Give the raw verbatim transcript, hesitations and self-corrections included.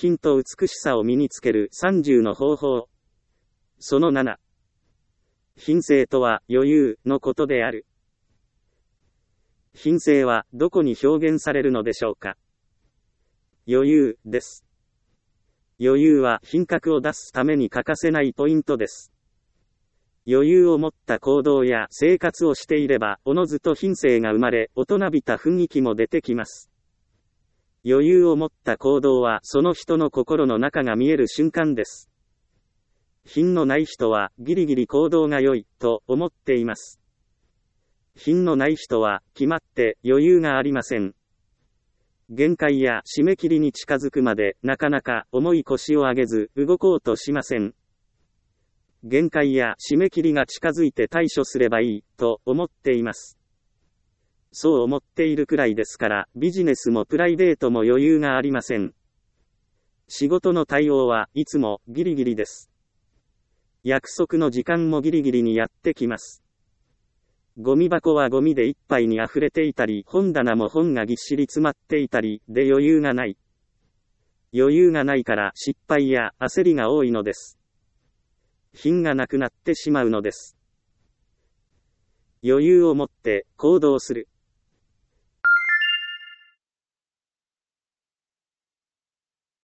品と美しさを身につけるさんじゅうの方法。そのなな。品性とは余裕のことである。品性はどこに表現されるのでしょうか。余裕です。余裕は品格を出すために欠かせないポイントです。余裕を持った行動や生活をしていれば、おのずと品性が生まれ、大人びた雰囲気も出てきます。余裕を持った行動は、その人の心の中が見える瞬間です。品のない人は、ギリギリ行動が良い、と思っています。品のない人は、決まって余裕がありません。限界や締め切りに近づくまで、なかなか重い腰を上げず、動こうとしません。限界や締め切りが近づいて対処すればいい、と思っています。そう思っているくらいですから、ビジネスもプライベートも余裕がありません。仕事の対応はいつもギリギリです。約束の時間もギリギリにやってきます。ゴミ箱はゴミでいっぱいに溢れていたり、本棚も本がぎっしり詰まっていたり、で余裕がない。余裕がないから失敗や焦りが多いのです。品がなくなってしまうのです。余裕を持って行動する。